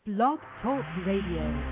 Blog Talk Radio.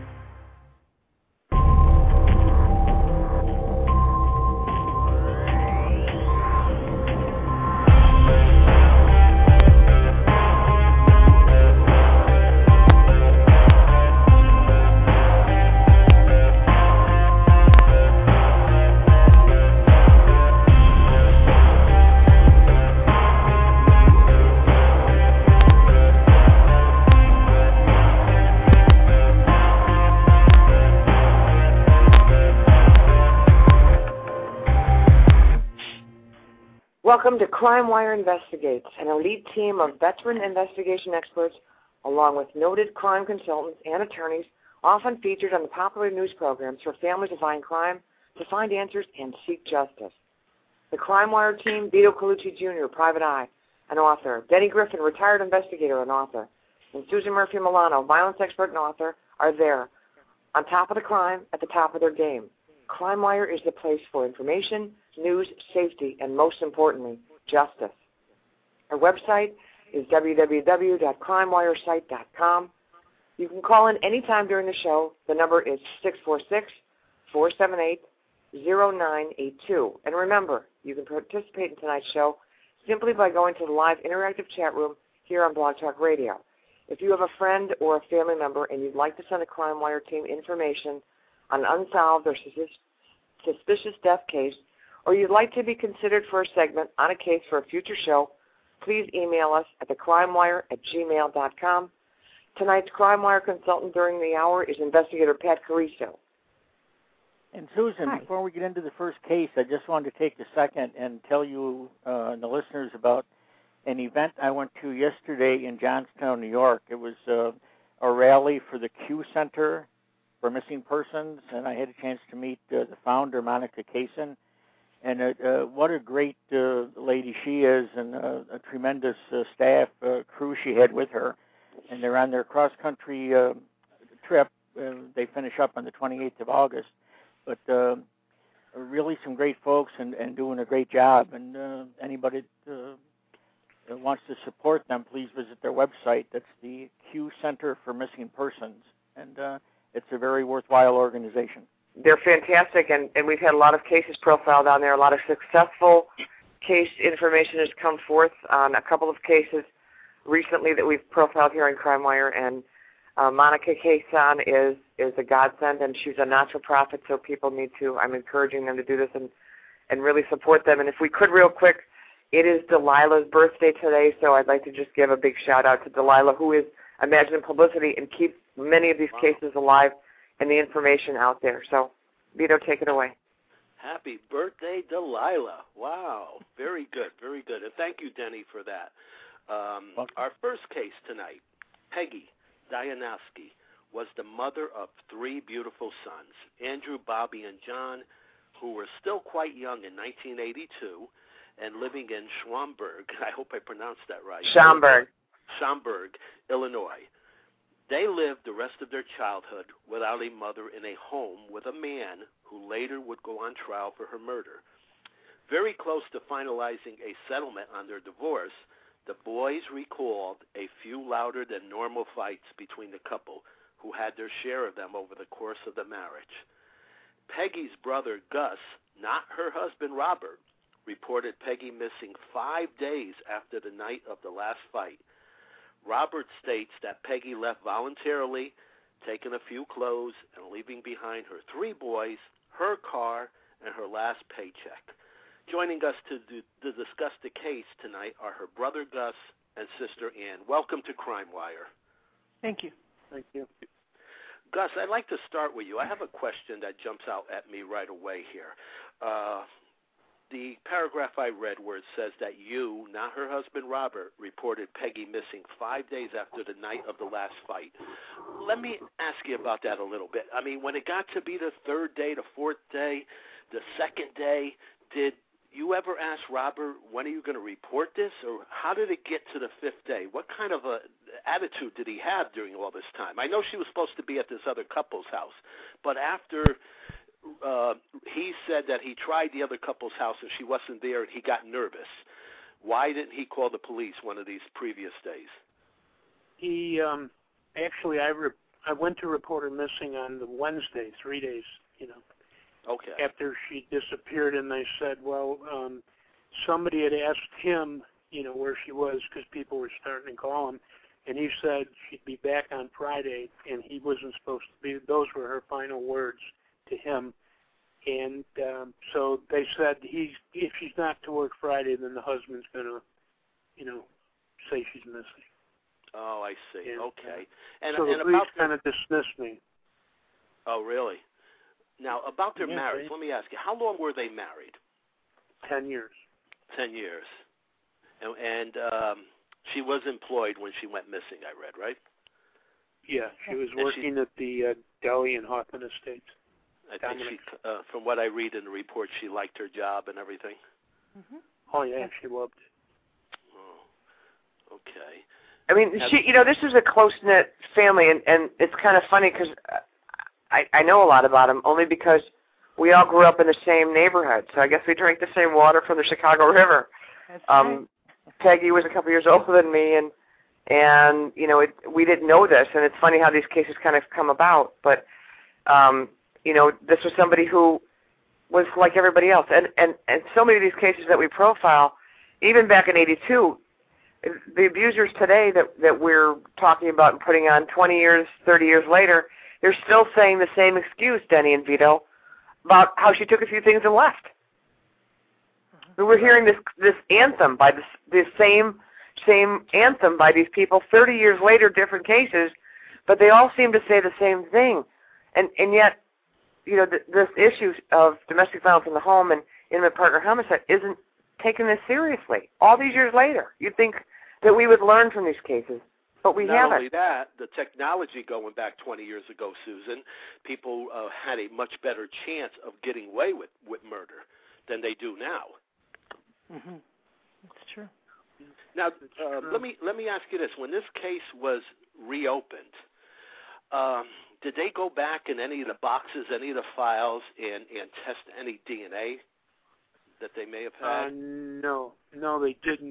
Welcome to Crime Wire Investigates, an elite team of veteran investigation experts, along with noted crime consultants and attorneys, often featured on the popular news programs for families to find crime, to find answers, and seek justice. The Crime Wire team, Vito Colucci Jr., private eye, an author, Denny Griffin, retired investigator and author, and Susan Murphy Milano, violence expert and author, are there, on top of the crime, at the top of their game. Crime Wire is the place for information, news, safety, and most importantly, justice. Our website is www.crimewiresite.com. You can call in anytime during the show. The number is 646-478-0982. And remember, you can participate in tonight's show simply by going to the live interactive chat room here on Blog Talk Radio. If you have a friend or a family member and you'd like to send a Crime Wire team information on an unsolved or suspicious death case, or you'd like to be considered for a segment on a case for a future show, please email us at thecrimewire@gmail.com. Tonight's Crime Wire consultant during the hour is Investigator Pat Caristo. And Susan, Hi. Before we get into the first case, I just wanted to take a second and tell you and the listeners about an event I went to yesterday in Johnstown, New York. It was a rally for the Q Center for Missing Persons, and I had a chance to meet the founder, Monica Kaysen. And what a great lady she is, and a tremendous staff crew she had with her. And they're on their cross-country trip. They finish up on the 28th of August. But really some great folks and doing a great job. And anybody that wants to support them, please visit their website. That's the Q Center for Missing Persons. And it's a very worthwhile organization. They're fantastic, and we've had a lot of cases profiled on there. A lot of successful case information has come forth on a couple of cases recently that we've profiled here on Crime Wire, and Monica Kaysen is a godsend, and she's a not-for-profit, so people need to, I'm encouraging them to do this and really support them. And if we could real quick, it is Delilah's birthday today, so I'd like to just give a big shout-out to Delilah, who is Imagine Publicity and keeps many of these cases alive and the information out there. So, Vito, take it away. Happy birthday, Delilah. Wow. Very good, very good. And thank you, Denny, for that. Our first case tonight, Peggy Dianowski, was the mother of three beautiful sons, Andrew, Bobby, and John, who were still quite young in 1982 and living in Schaumburg. I hope I pronounced that right. Schaumburg, Illinois. They lived the rest of their childhood without a mother in a home with a man who later would go on trial for her murder. Very close to finalizing a settlement on their divorce, the boys recalled a few louder than normal fights between the couple, who had their share of them over the course of the marriage. Peggy's brother, Gus, not her husband, Robert, reported Peggy missing 5 days after the night of the last fight. Robert states that Peggy left voluntarily, taking a few clothes, and leaving behind her three boys, her car, and her last paycheck. Joining us to discuss the case tonight are her brother Gus and sister Ann. Welcome to Crime Wire. Thank you. Thank you. Gus, I'd like to start with you. I have a question that jumps out at me right away here. The paragraph I read where it says that you, not her husband Robert, reported Peggy missing 5 days after the night of the last fight. Let me ask you about that a little bit. I mean, when it got to be the third day, the fourth day, the second day, did you ever ask Robert, when are you going to report this? Or how did it get to the fifth day? What kind of a attitude did he have during all this time? I know she was supposed to be at this other couple's house, but after he said that he tried the other couple's house and she wasn't there and he got nervous. Why didn't he call the police one of these previous days? He Actually, I went to report her missing on the Wednesday, 3 days, Okay. after she disappeared, and they said, well, somebody had asked him, where she was because people were starting to call him, and he said she'd be back on Friday, and he wasn't supposed to be. Those were her final words to him. And so they said if she's not to work Friday, then the husband's going to, say she's missing. Oh, I see. And, okay. And so the and police about kind of dismissed me. Oh, really? Now, about their Yeah, marriage, let me ask you, how long were they married? 10 years. 10 years. And she was employed when she went missing, I read, right? Yeah, she was working at the deli in Hoffman Estates. I think she, from what I read in the report, she liked her job and everything. Mm-hmm. Oh, yeah, she loved it. Oh, okay. I mean, this is a close-knit family, and it's kind of funny because I know a lot about them only because we all grew up in the same neighborhood. So I guess we drank the same water from the Chicago River. That's right. Peggy was a couple years older than me, and we didn't know this, and it's funny how these cases kind of come about. But this was somebody who was like everybody else, and so many of these cases that we profile, even back in '82. The abusers today that we're talking about and putting on 20 years, 30 years later, they're still saying the same excuse, Denny and Vito, about how she took a few things and left. We're hearing this anthem by this same anthem by these people 30 years later, different cases, but they all seem to say the same thing. And yet, this issue of domestic violence in the home and intimate partner homicide isn't taken this seriously. All these years later, you'd think that we would learn from these cases, but we haven't. Not only that, the technology going back 20 years ago, Susan, people had a much better chance of getting away with true than they do now. Mm-hmm. That's true. Now, let me ask you this: when this case was reopened, did they go back in any of the boxes, any of the files, and test any DNA that they may have had? No, they didn't.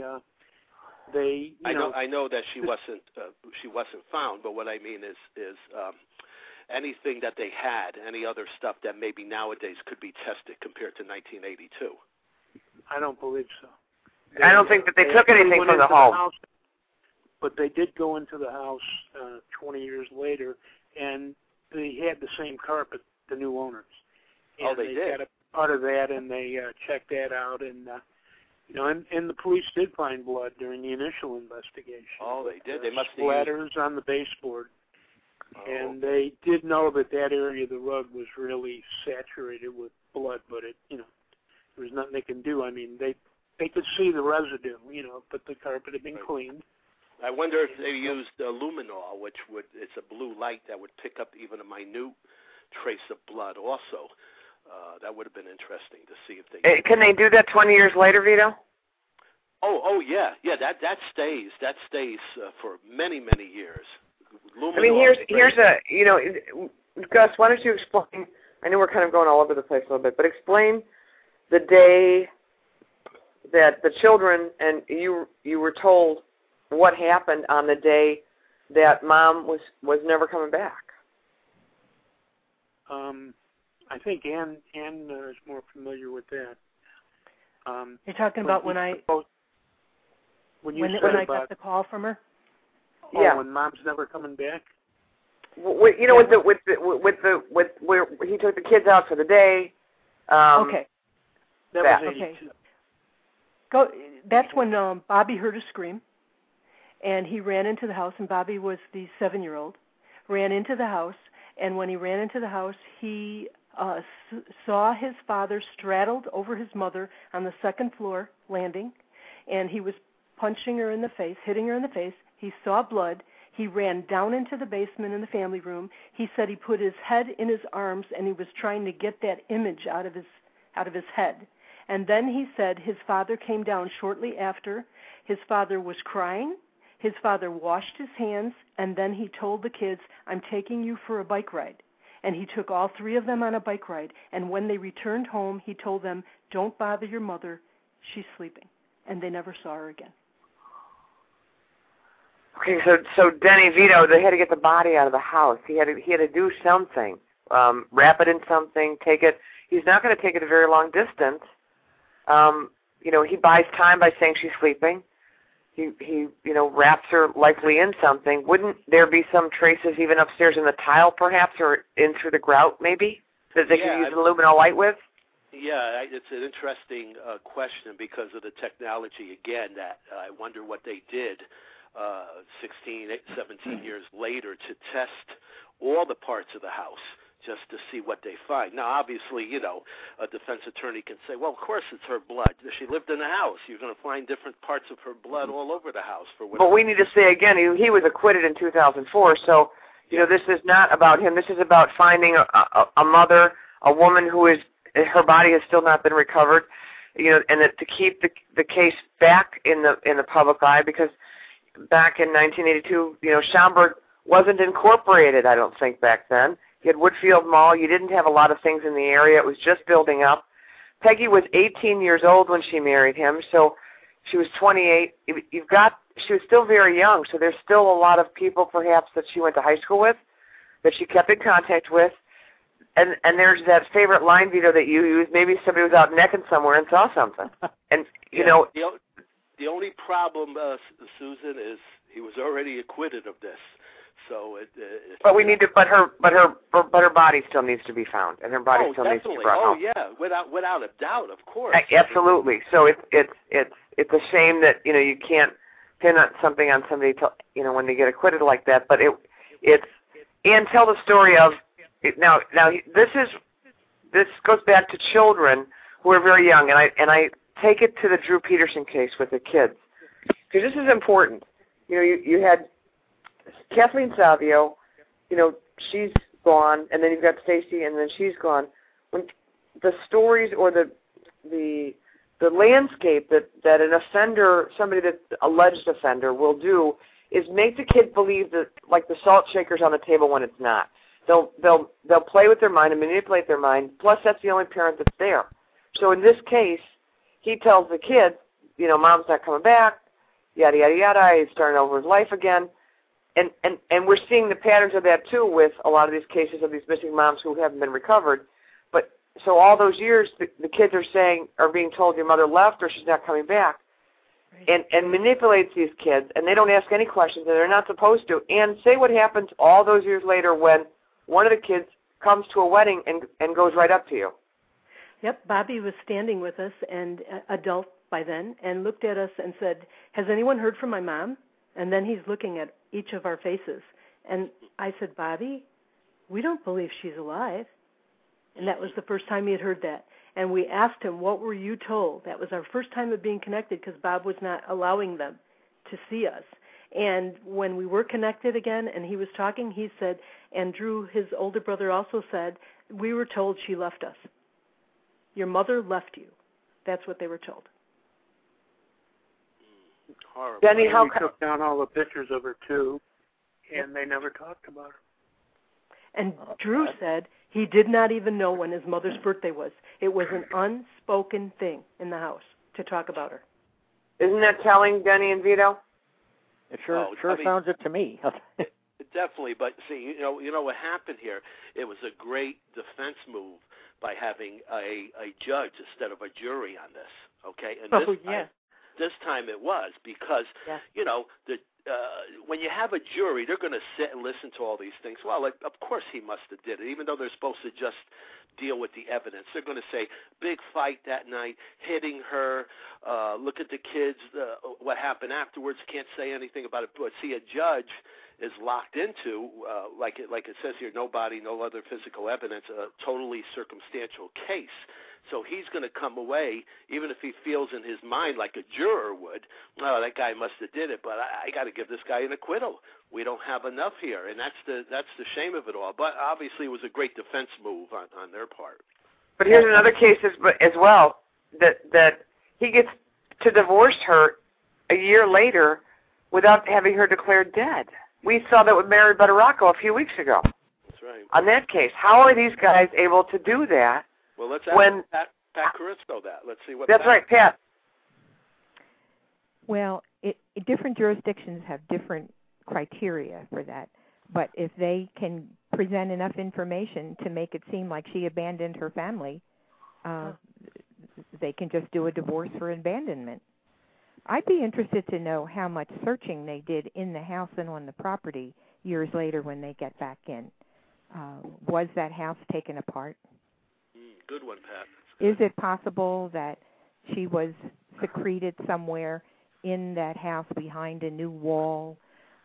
I know that she wasn't found, but what I mean is anything that they had, any other stuff that maybe nowadays could be tested compared to 1982. I don't believe so. I don't think that they took anything from the home. But they did go into the house 20 years later, and they had the same carpet, the new owners. And they did? Got a part of that, and they checked that out, and and the police did find blood during the initial investigation. Oh, they did. They must have splatters on the baseboard. Oh. And they did know that area of the rug was really saturated with blood, but there was nothing they can do. I mean, they could see the residue, but the carpet had been cleaned. I wonder if they used luminol, it's a blue light that would pick up even a minute trace of blood also. That would have been interesting to see if they can they do that 20 years later, Vito? Oh yeah. That stays for many years. Luminol, I mean, here's Gus, why don't you explain? I know we're kind of going all over the place a little bit, but explain the day that the children and you were told what happened on the day that Mom was never coming back. I think Ann is more familiar with that. You're talking about when I got the call from her? Yeah. When Mom's never coming back. With where he took the kids out for the day. Okay. That was 82. That's when Bobby heard a scream, and he ran into the house, and Bobby was the 7-year-old, ran into the house, and when he ran into the house, he saw his father straddled over his mother on the second floor landing, and he was punching her in the face, hitting her in the face. He saw blood. He ran down into the basement in the family room. He said he put his head in his arms, and he was trying to get that image out of his head. And then he said his father came down shortly after. His father was crying. His father washed his hands, and then he told the kids, "I'm taking you for a bike ride." And he took all 3 of them on a bike ride. And when they returned home, he told them, "Don't bother your mother. She's sleeping." And they never saw her again. Okay, so Denny Vito, they had to get the body out of the house. He had to do something, wrap it in something, take it. He's not going to take it a very long distance. He buys time by saying she's sleeping. He wraps her likely in something. Wouldn't there be some traces even upstairs in the tile, perhaps, or in through the grout, maybe, that they could use luminol light with? Yeah, it's an interesting question because of the technology, again, that I wonder what they did 16, 17 years later to test all the parts of the house just to see what they find. Now, obviously, a defense attorney can say, well, of course it's her blood. She lived in the house. You're going to find different parts of her blood all over the house. But we need to say, again, he was acquitted in 2004, so, this is not about him. This is about finding a mother, a woman who is, her body has still not been recovered, and to keep the case back in the public eye, because back in 1982, Schaumburg wasn't incorporated, I don't think, back then. You had Woodfield Mall. You didn't have a lot of things in the area. It was just building up. Peggy was 18 years old when she married him, so she was 28. She was still very young, so there's still a lot of people perhaps that she went to high school with, that she kept in contact with. And there's that favorite line, Vito, that you use. Maybe somebody was out necking somewhere and saw something. And, The only problem, Susan, is he was already acquitted of this. So but we need to. But her body still needs to be found, and her body still needs to be brought home. Oh yeah, without a doubt, of course. Absolutely. So it's a shame that you can't pin something on somebody till, when they get acquitted like that. But and tell the story of now. This goes back to children who are very young, and I take it to the Drew Peterson case with the kids, because this is important. You had Kathleen Savio, she's gone, and then you've got Stacy, and then she's gone. When the stories or the landscape that an offender, somebody that's alleged offender, will do is make the kid believe that, like, the salt shaker's on the table when it's not. They'll play with their mind and manipulate their mind. Plus, that's the only parent that's there. So in this case, he tells the kid, Mom's not coming back, yada yada yada. He's starting over his life again. And we're seeing the patterns of that, too, with a lot of these cases of these missing moms who haven't been recovered. But so all those years, the kids are being told your mother left or she's not coming back, right. and manipulates these kids, and they don't ask any questions, and they're not supposed to. And say what happens all those years later when one of the kids comes to a wedding and goes right up to you. Yep, Bobby was standing with us, and adult by then, and looked at us and said, has anyone heard from my mom? And then he's looking at each of our faces. And I said, Bobby, we don't believe she's alive. And that was the first time he had heard that. And we asked him, what were you told? That was our first time of being connected because Bob was not allowing them to see us. And when we were connected again and he was talking, he said, and Drew, his older brother, also said, we were told she left us. Your mother left you. That's what they were told. Horrible. Denny, how took down all the pictures of her too, and they never talked about her. And Drew said he did not even know when his mother's birthday was. It was an unspoken thing in the house to talk about her. Isn't that telling, Denny and Vito? It sure sounds it to me. Definitely, but see, you know what happened here? It was a great defense move by having a judge instead of a jury on this. Okay, and this time it was because when you have a jury, they're going to sit and listen to all these things. Well, of course he must have did it, even though they're supposed to just deal with the evidence. They're going to say, big fight that night, hitting her, look at the kids, what happened afterwards, can't say anything about it. But see, a judge is locked into, like it says here, no body, no other physical evidence, a totally circumstantial case. So he's going to come away, even if he feels in his mind like a juror would, oh, that guy must have did it, but I got to give this guy an acquittal. We don't have enough here, and that's the shame of it all. But obviously it was a great defense move on their part. But here's another case as well, that he gets to divorce her a year later without having her declared dead. We saw that with Mary Betteraco a few weeks ago. That's right. On that case, how are these guys able to do that? Well, let's ask Pat Caristo that. Let's see what. That's right, Pat. Well, different jurisdictions have different criteria for that. But if they can present enough information to make it seem like she abandoned her family, they can just do a divorce for abandonment. I'd be interested to know how much searching they did in the house and on the property years later when they get back in. Was that house taken apart? Good one, Pat. Is it possible that she was secreted somewhere in that house behind a new wall?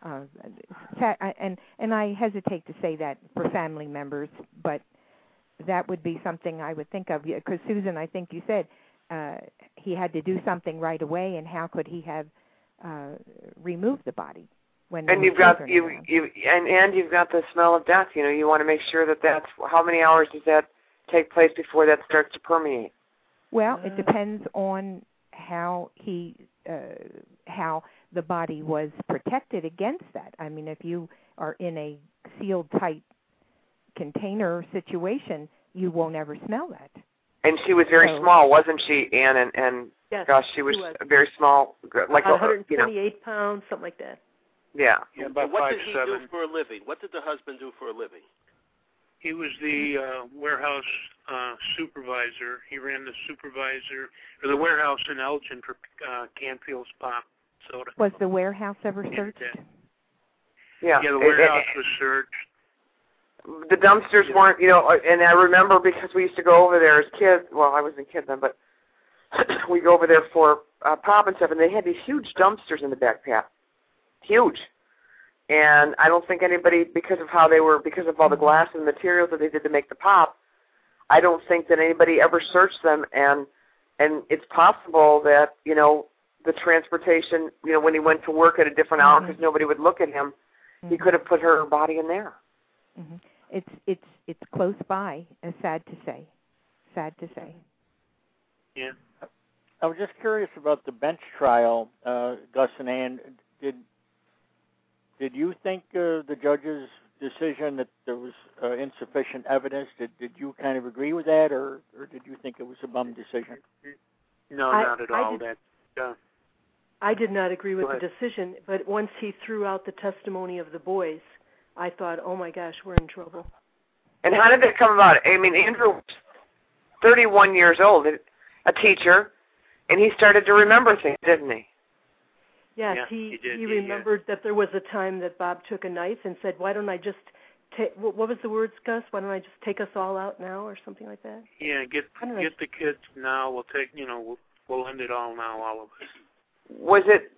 And I hesitate to say that for family members, but that would be something I would think of. Because, Susan, I think you said he had to do something right away, and how could he have removed the body? And you've got you've got the smell of death. You know, you want to make sure that's how many hours does that take place before that starts to permeate? Well, it depends on how how the body was protected against that. I mean, if you are in a sealed tight container situation, you won't ever smell that. And she was very small, wasn't she, Ann? And yes, gosh, she was very small, like 128 pounds, something like that. Yeah. About what 5'7". did he do for a living? What did the husband do for a living? He was the warehouse supervisor. He ran the warehouse in Elgin for Canfield's Pop Soda. Was the warehouse ever searched? Yeah, the warehouse was searched. The dumpsters weren't, and I remember because we used to go over there as kids. Well, I wasn't a kid then, but we go over there for pop and stuff, and they had these huge dumpsters in the back path. Huge. And I don't think anybody, because of all the glass and materials that they did to make the pop, I don't think that anybody ever searched them. And it's possible that, the transportation, when he went to work at a different hour because nobody would look at him, he could have put her body in there. Mm-hmm. It's close by. Sad to say. Yeah. I was just curious about the bench trial, Gus and Ann. Did you think the judge's decision that there was insufficient evidence, did you kind of agree with that, or did you think it was a bum decision? No, not at all. I did not agree with the decision, but once he threw out the testimony of the boys, I thought, oh my gosh, we're in trouble. And how did that come about? I mean, Andrew was 31 years old, a teacher, and he started to remember things, didn't he? Yes, yeah, he remembered that there was a time that Bob took a knife and said, why don't I just take, what was the words, Gus? Why don't I just take us all out now, or something like that? Yeah, get the kids now. We'll take, we'll end it all now, all of us. Was it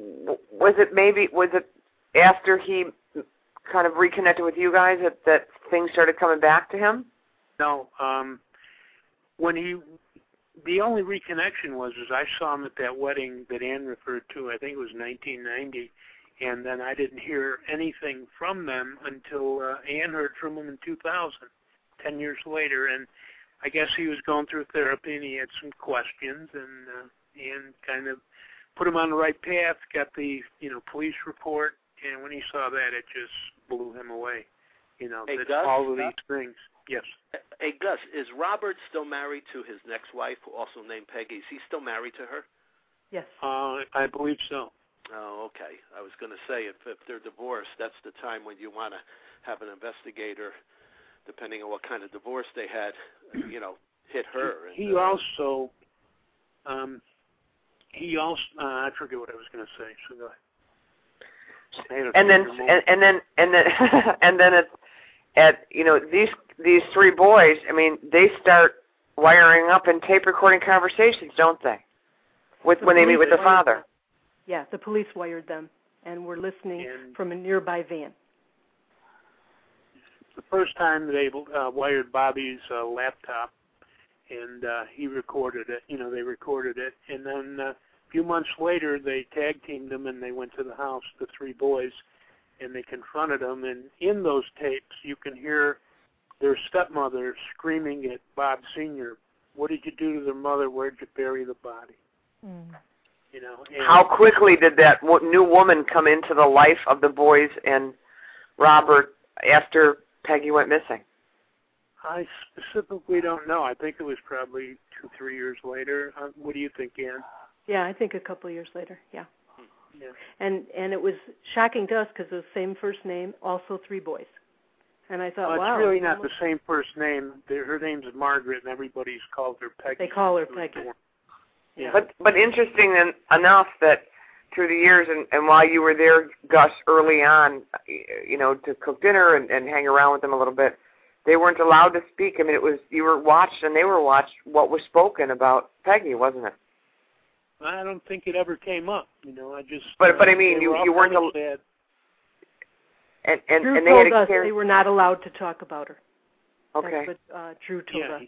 after he kind of reconnected with you guys that things started coming back to him? No, the only reconnection was I saw him at that wedding that Ann referred to. I think it was 1990, and then I didn't hear anything from them until Ann heard from him in 2000, 10 years later. And I guess he was going through therapy, and he had some questions, and Ann kind of put him on the right path, got the police report, and when he saw that, it just blew him away. Hey, that Gus, all of these things. Yes. Hey, Gus, is Robert still married to his next wife, also named Peggy? Is he still married to her? Yes. I believe so. Oh, okay. I was going to say, if they're divorced, that's the time when you want to have an investigator, depending on what kind of divorce they had, hit her. He also, I forget what I was going to say. So go ahead. And then at these three boys, I mean, they start wiring up and tape recording conversations, don't they? When they meet with the father. Yeah, the police wired them, and were listening from a nearby van. The first time they wired Bobby's laptop, and he recorded it. They recorded it, and then a few months later, they tag teamed them, and they went to the house, the three boys, and they confronted them. And in those tapes, you can hear their stepmother screaming at Bob Sr., "What did you do to their mother? Where'd you bury the body?" Mm. How quickly did that new woman come into the life of the boys and Robert after Peggy went missing? I specifically don't know. I think it was probably 2-3 years later. What do you think, Ann? Yeah, I think a couple of years later, yeah. And it was shocking to us because it was the same first name, also 3 boys. And I thought, wow. It's really not the same first name. Her name's Margaret, and everybody's called her Peggy. They call her Peggy. Yeah. But interesting enough that through the years, and while you were there, Gus, early on, to cook dinner and hang around with them a little bit, they weren't allowed to speak. I mean, you were watched and they were watched what was spoken about Peggy, wasn't it? I don't think it ever came up. I just. But I mean, you weren't allowed. And Drew they told had us they were not allowed to talk about her. Okay. That's what Drew told us.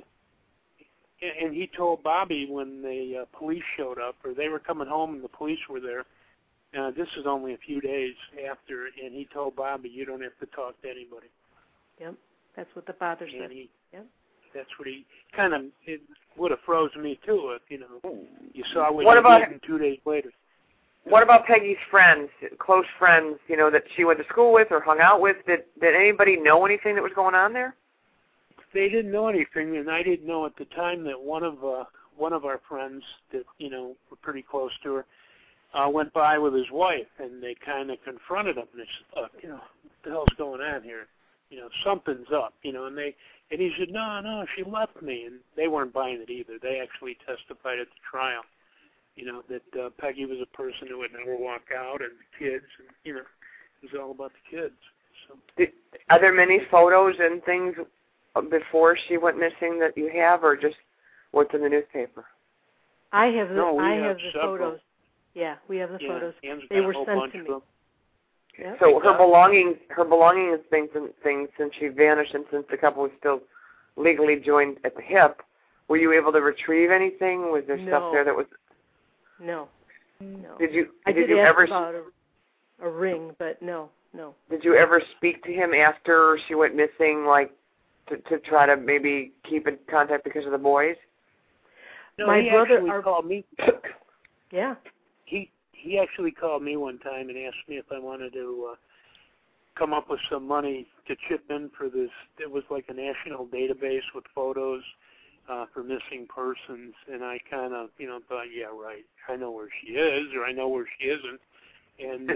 And he told Bobby when the police showed up, or they were coming home and the police were there. This is only a few days after, and he told Bobby, "You don't have to talk to anybody." Yep, that's what the father said. That's what he kind of. It would have frozen me too. You saw what he did 2 days later. What about Peggy's friends, close friends? That she went to school with or hung out with. Did anybody know anything that was going on there? They didn't know anything, and I didn't know at the time that one of our friends that were pretty close to her went by with his wife, and they kind of confronted him. And they said, "Look, what the hell's going on here? Something's up." And he said, "No, she left me," and they weren't buying it either. They actually testified at the trial, that Peggy was a person who would never walk out, and the kids, and it was all about the kids. So, are there many photos and things before she went missing that you have, or just what's in the newspaper? I have the several. photos. Yeah, we have the photos. They were sent to me. Yep. So her belongings things since she vanished and since the couple was still legally joined at the hip, were you able to retrieve anything? Was there stuff there that was? No. Did you ever about a ring, but no. Did you ever speak to him after she went missing, like to try to maybe keep in contact because of the boys? No, my brother called me. Yeah. He actually called me one time and asked me if I wanted to come up with some money to chip in for this. It was like a national database with photos for missing persons, and I kind of, thought, yeah, right. I know where she is, or I know where she isn't, and.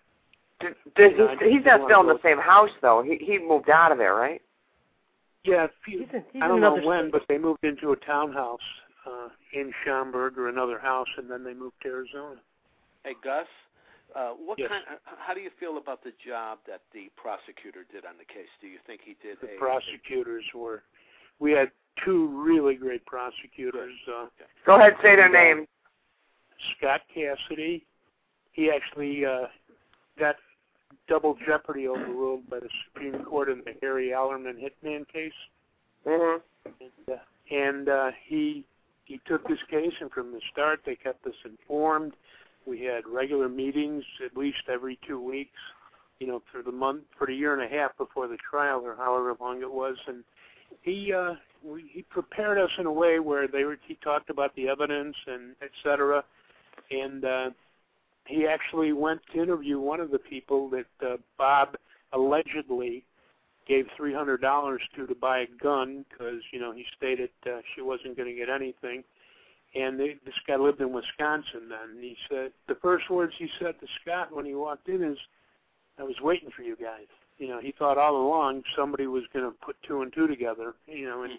He's not still in the same house, though. He moved out of there, right? Yeah, he's I don't know when, but they moved into a townhouse in Schaumburg or another house, and then they moved to Arizona. Hey, Gus, Yes. how do you feel about the job that the prosecutor did on the case? Do you think he did? The prosecutors we had 2 really great prosecutors. Go ahead, say their name. Scott Cassidy. He actually got double jeopardy overruled by the Supreme Court in the Harry Allerman hitman case. Mm-hmm. And he took this case, and from the start they kept us informed. We had regular meetings at least every 2 weeks, for the year and a half before the trial, or however long it was. And he prepared us in a way where he talked about the evidence and et cetera. And he actually went to interview one of the people that Bob allegedly gave $300 to buy a gun because, he stated she wasn't going to get anything. And this guy lived in Wisconsin then. And he said, the first words he said to Scott when he walked in is, "I was waiting for you guys." He thought all along somebody was going to put 2 and 2 together, and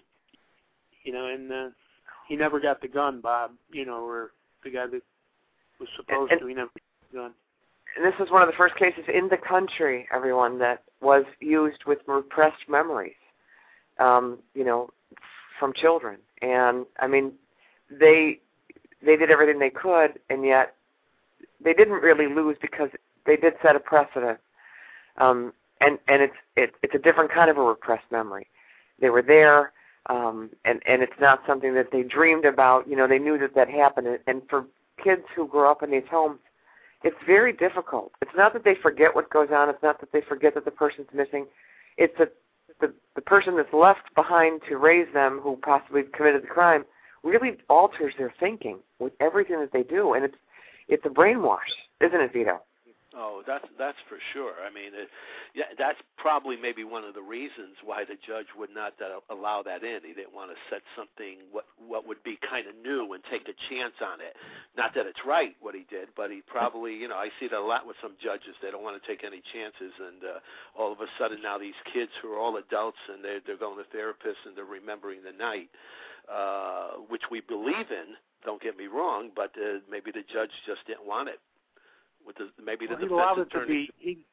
he never got the gun, Bob, or the guy that was supposed to, he never got the gun. And this is one of the first cases in the country, everyone, that was used with repressed memories, from children. And, I mean, they did everything they could, and yet they didn't really lose because they did set a precedent. And it's a different kind of a repressed memory. They were there, and it's not something that they dreamed about. They knew that happened. And for kids who grow up in these homes, it's very difficult. It's not that they forget what goes on. It's not that they forget that the person's missing. It's that the person that's left behind to raise them, who possibly committed the crime, really alters their thinking with everything that they do. And it's a brainwash, isn't it, Vito? Oh, that's for sure. I mean, that's probably maybe one of the reasons why the judge would not allow that in. He didn't want to set something what would be kind of new and take a chance on it. Not that it's right what he did, but he probably, I see that a lot with some judges. They don't want to take any chances, and all of a sudden now these kids who are all adults and they're going to therapists and they're remembering the night, which we believe in. Don't get me wrong, but maybe the judge just didn't want it. Maybe the defense attorney.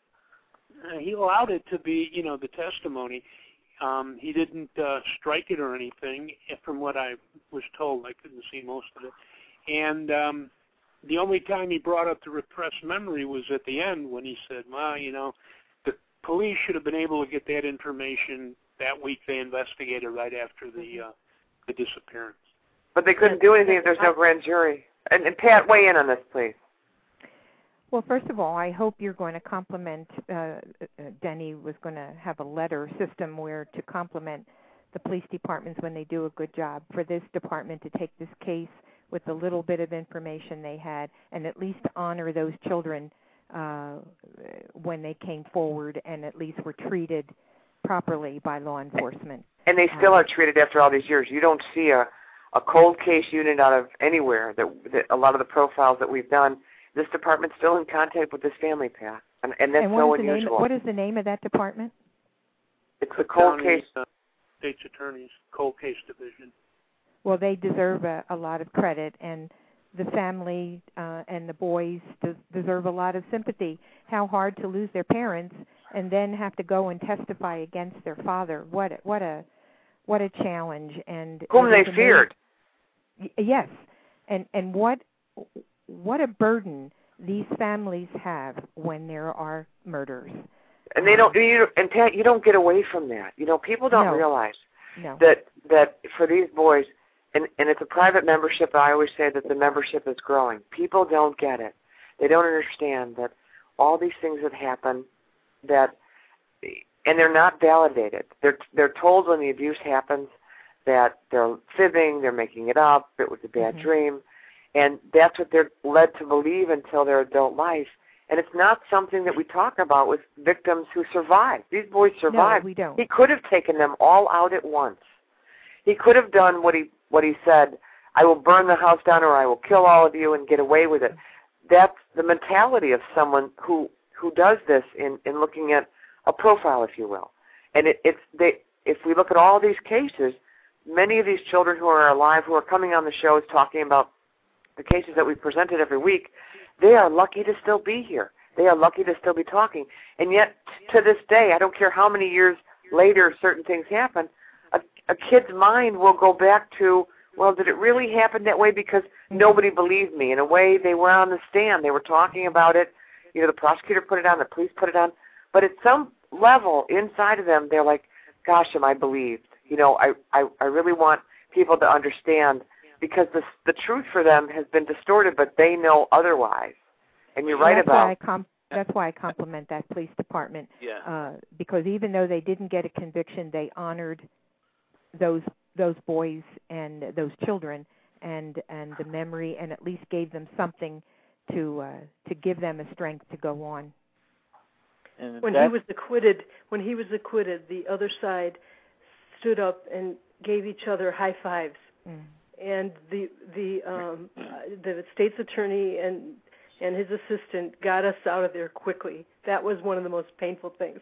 He allowed it to be, the testimony. He didn't strike it or anything, from what I was told. I couldn't see most of it. And the only time he brought up the repressed memory was at the end when he said, well, the police should have been able to get that information that week they investigated right after the disappearance. But they couldn't do anything if there's no grand jury. And Pat, weigh in on this, please. Well, first of all, I hope you're going to compliment, Denny was going to have a letter system where to compliment the police departments when they do a good job. For this department to take this case with the little bit of information they had and at least honor those children when they came forward and at least were treated properly by law enforcement. And they still are treated after all these years. You don't see a cold case unit out of anywhere. That a lot of the profiles that we've done, this department's still in contact with this family, Pat, and that's so unusual. What is the name of that department? It's the Cold Case State's Attorney's Cold Case Division. Well, they deserve a lot of credit, and the family and the boys deserve a lot of sympathy. How hard to lose their parents and then have to go and testify against their father. What a challenge! And whom they feared. Yes, and what a burden these families have when there are murders. And they don't. And Pat, you don't get away from that. People don't realize that for these boys, and it's a private membership. I always say that the membership is growing. People don't get it. They don't understand that all these things that happen, and they're not validated. They're told when the abuse happens that they're fibbing, they're making it up. It was a bad dream. And that's what they're led to believe until their adult life. And it's not something that we talk about with victims who survive. These boys survived. No, we don't. He could have taken them all out at once. He could have done what he said, I will burn the house down or I will kill all of you and get away with it. That's the mentality of someone who does this in looking at a profile, if you will. And if we look at all these cases, many of these children who are alive, who are coming on the shows talking about the cases that we presented every week, they are lucky to still be here. They are lucky to still be talking. And yet, to this day, I don't care how many years later certain things happen, a kid's mind will go back to, well, did it really happen that way? Because nobody believed me. In a way, they were on the stand. They were talking about it. The prosecutor put it on, the police put it on. But at some level inside of them, they're like, gosh, am I believed? I really want people to understand, because the truth for them has been distorted, but they know otherwise. And you're right about... That's why I compliment that police department. Yeah. Because even though they didn't get a conviction, they honored those boys and those children and the memory, and at least gave them something to give them a strength to go on. And when he was acquitted, the other side stood up and gave each other high fives. And the state's attorney and his assistant got us out of there quickly. That was one of the most painful things.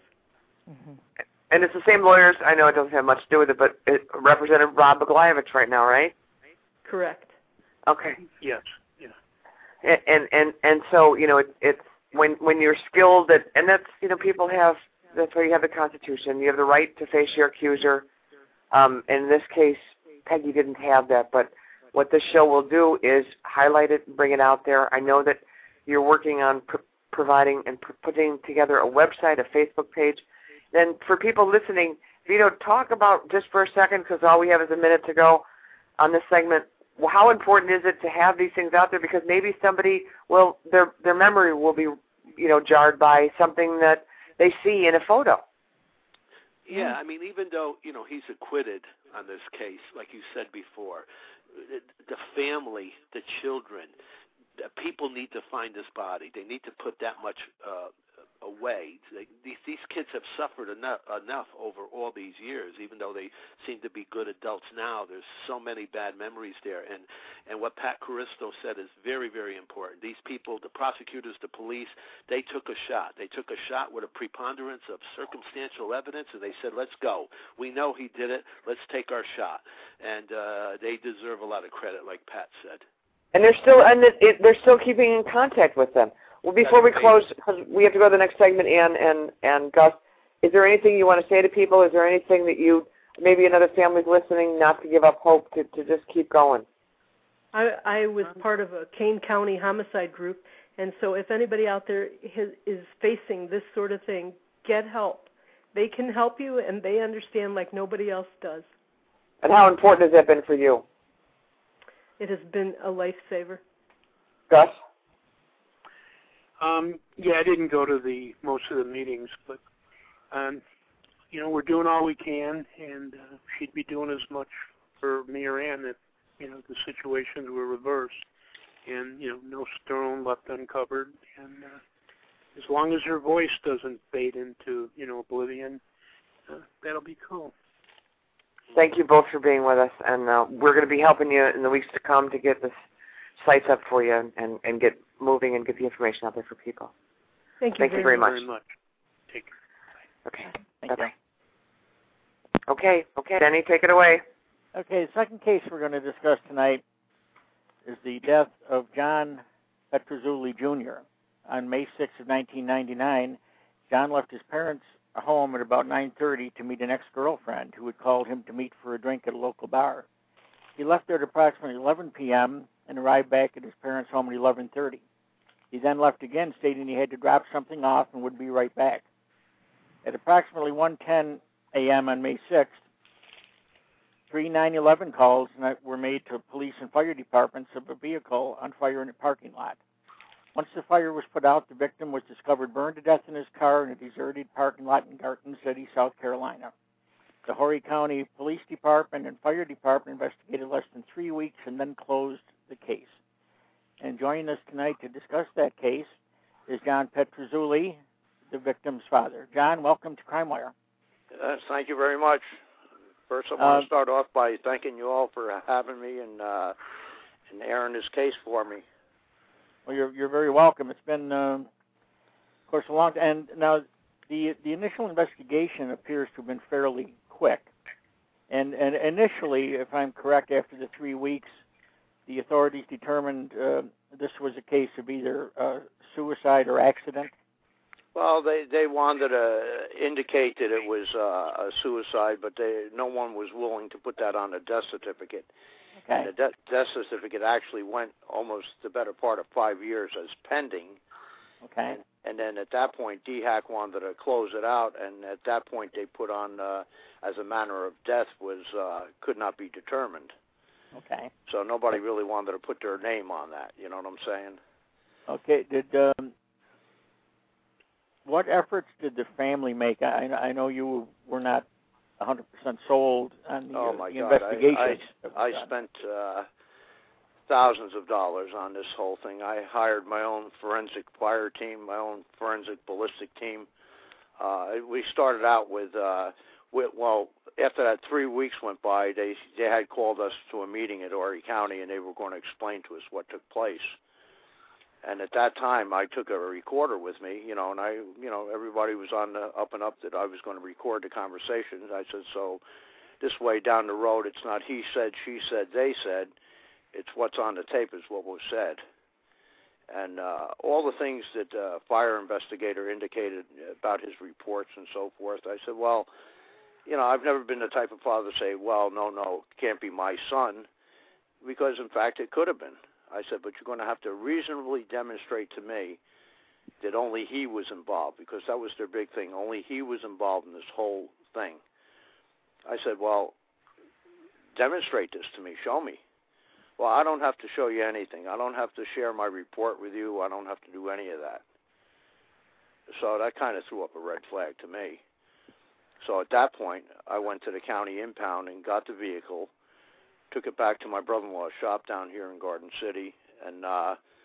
And it's the same lawyers. I know it doesn't have much to do with it, but it represented Rob Blagojevich right now, right? Correct. Okay. Yes. Yeah. And so it's when you're skilled at, and that's people have, that's why you have the Constitution. You have the right to face your accuser. In this case, Peggy didn't have that, but what this show will do is highlight it and bring it out there. I know that you're working on providing and putting together a website, a Facebook page. Then for people listening, Vito, talk about just for a second, because all we have is a minute to go on this segment, how important is it to have these things out there? Because maybe somebody will, their memory will be, jarred by something that they see in a photo. Yeah, I mean, even though, he's acquitted on this case, like you said before, the family, the children, people need to find this body. They need to put that much away. These kids have suffered enough over all these years, even though they seem to be good adults now. There's so many bad memories there. And what Pat Caristo said is very, very important. These people, the prosecutors, the police, they took a shot. They took a shot with a preponderance of circumstantial evidence, and they said, let's go. We know he did it. Let's take our shot. And they deserve a lot of credit, like Pat said. And they're still keeping in contact with them. Well, before we close, because we have to go to the next segment, Ann and Gus, is there anything you want to say to people? Is there anything that maybe another family's listening, not to give up hope, to just keep going? I was part of a Kane County homicide group, and so if anybody out there is facing this sort of thing, get help. They can help you, and they understand like nobody else does. And how important has that been for you? It has been a lifesaver. Gus? Yeah, I didn't go to most of the meetings, but we're doing all we can, and she'd be doing as much for me or Ann if the situations were reversed, and no stone left uncovered, and as long as her voice doesn't fade into oblivion, that'll be cool. Thank you both for being with us, and we're going to be helping you in the weeks to come to get the sites up for you and get moving and get the information out there for people. Thank you very much. Take care. Okay. Bye-bye. Okay, Denny, take it away. Okay, the second case we're going to discuss tonight is the death of John Petrozzulli Jr. On May 6th of 1999, John left his parents' home at about 9:30 to meet an ex-girlfriend who had called him to meet for a drink at a local bar. He left there at approximately 11 p.m. and arrived back at his parents' home at 11:30. He then left again, stating he had to drop something off and would be right back. At approximately 1:10 a.m. on May 6th, 3 911 calls were made to police and fire departments of a vehicle on fire in a parking lot. Once the fire was put out, the victim was discovered burned to death in his car in a deserted parking lot in Garden City, South Carolina. The Horry County Police Department and Fire Department investigated less than 3 weeks and then closed the case. And joining us tonight to discuss that case is John Petrozzulli, the victim's father. John, welcome to CrimeWire. Thank you very much. First, I want to start off by thanking you all for having me and airing this case for me. Well, you're very welcome. It's been, of course, a long time. And now, the initial investigation appears to have been fairly quick. And initially, if I'm correct, after the 3 weeks, the authorities determined this was a case of either suicide or accident. Well, they wanted to indicate that it was a suicide, but no one was willing to put that on a death certificate. Okay. And the death certificate actually went almost the better part of 5 years as pending. Okay. And then at that point, DHAC wanted to close it out, and at that point they put on as a manner of death could not be determined. Okay. So nobody really wanted to put their name on that. You know what I'm saying? Okay. What efforts did the family make? I know you were not 100% sold on the investigation. I spent thousands of dollars on this whole thing. I hired my own forensic fire team, my own forensic ballistic team. We started out with after that 3 weeks went by, they had called us to a meeting at Horry County, and they were going to explain to us what took place. And at that time, I took a recorder with me, and everybody was on the up and up that I was going to record the conversations. I said, so this way down the road, it's not he said, she said, they said. It's what's on the tape is what was said. And all the things that the fire investigator indicated about his reports and so forth, I said, well, I've never been the type of father to say, well, no, it can't be my son, because, in fact, it could have been. I said, but you're going to have to reasonably demonstrate to me that only he was involved, because that was their big thing. Only he was involved in this whole thing. I said, well, demonstrate this to me. Show me. Well, I don't have to show you anything. I don't have to share my report with you. I don't have to do any of that. So that kind of threw up a red flag to me. So at that point, I went to the county impound and got the vehicle, took it back to my brother-in-law's shop down here in Garden City, and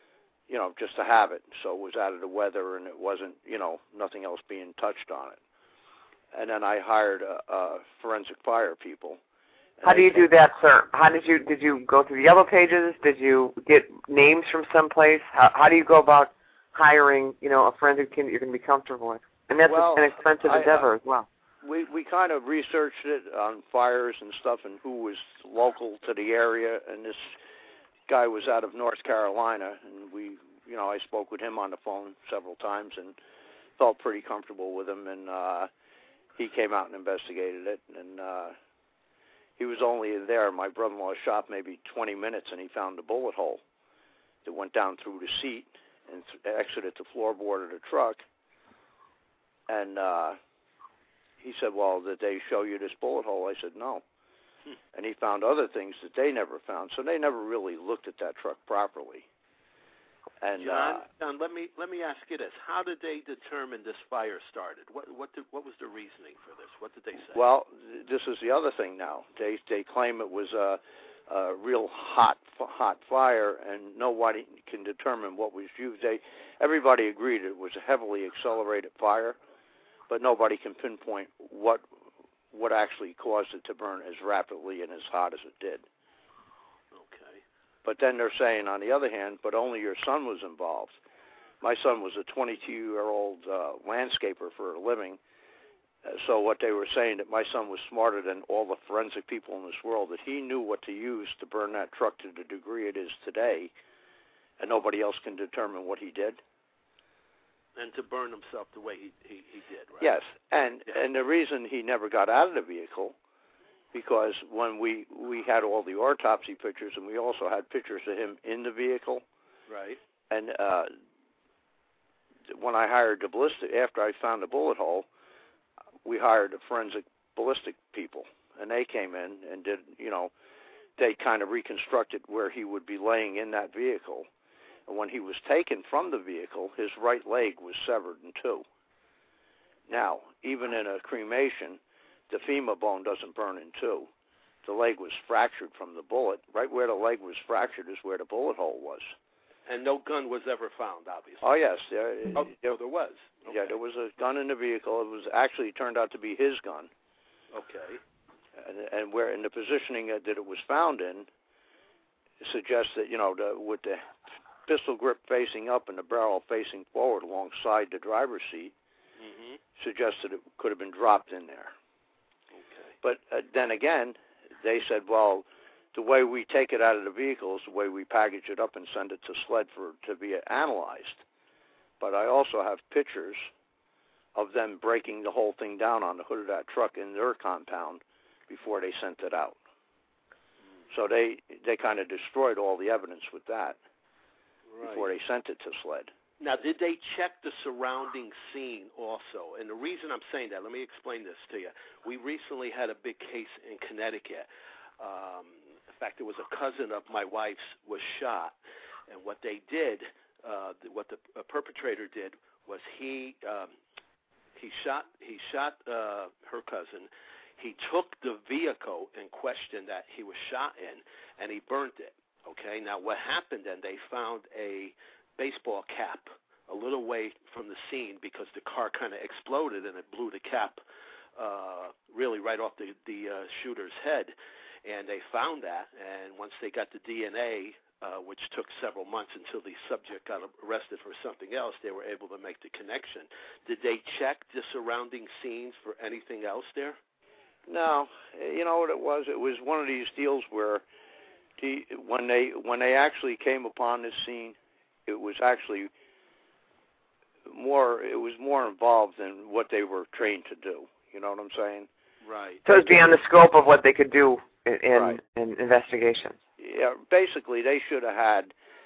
just to have it. So it was out of the weather, and it wasn't, nothing else being touched on it. And then I hired forensic fire people. How do you do that, sir? How did you go through the yellow pages? Did you get names from someplace? How do you go about hiring, a forensic team that you're going to be comfortable with? And that's an expensive endeavor as well. We kind of researched it on fires and stuff and who was local to the area, and this guy was out of North Carolina, and I spoke with him on the phone several times and felt pretty comfortable with him, and he came out and investigated it, and he was only there in my brother-in-law's shop maybe 20 minutes, and he found a bullet hole that went down through the seat and exited the floorboard of the truck. And he said, well, did they show you this bullet hole? I said, no. And he found other things that they never found, so they never really looked at that truck properly. And John, let me ask you this: how did they determine this fire started? What was the reasoning for this? What did they say? Well, this is the other thing now. They claim it was a real hot fire, and nobody can determine what was used. Everybody agreed it was a heavily accelerated fire, but nobody can pinpoint what actually caused it to burn as rapidly and as hot as it did. But then they're saying, on the other hand, but only your son was involved. My son was a 22-year-old landscaper for a living. So what they were saying, that my son was smarter than all the forensic people in this world, that he knew what to use to burn that truck to the degree it is today, and nobody else can determine what he did. And to burn himself the way he did, right? Yes, and the reason he never got out of the vehicle, because when we had all the autopsy pictures, and we also had pictures of him in the vehicle. Right. And when I hired the ballistic, after I found the bullet hole, we hired the forensic ballistic people, and they came in and did, they kind of reconstructed where he would be laying in that vehicle. And when he was taken from the vehicle, his right leg was severed in two. Now, even in a cremation, the femur bone doesn't burn in two. The leg was fractured from the bullet. Right where the leg was fractured is where the bullet hole was. And no gun was ever found, obviously. Oh, yes. There was. Okay. Yeah, there was a gun in the vehicle. It was actually turned out to be his gun. Okay. And where in the positioning that it was found in suggests that, with the pistol grip facing up and the barrel facing forward alongside the driver's seat, suggests that it could have been dropped in there. But then again, they said, well, the way we take it out of the vehicle is the way we package it up and send it to SLED to be analyzed. But I also have pictures of them breaking the whole thing down on the hood of that truck in their compound before they sent it out. So they kind of destroyed all the evidence with that before they sent it to SLED. Now, did they check the surrounding scene also? And the reason I'm saying that, let me explain this to you. We recently had a big case in Connecticut. In fact, there was a cousin of my wife's was shot, and what they did, what the perpetrator did, was he shot her cousin. He took the vehicle in question that he was shot in, and he burnt it. Okay. Now, what happened then? They found a baseball cap a little way from the scene because the car kind of exploded and it blew the cap really right off the shooter's head. And they found that, and once they got the DNA, which took several months until the subject got arrested for something else, they were able to make the connection. Did they check the surrounding scenes for anything else there? No. You know what it was? It was one of these deals where when they actually came upon this scene, it was actually more involved than what they were trained to do. You know what I'm saying? Right. So it's beyond the scope of what they could do in investigations. Yeah, basically they should have had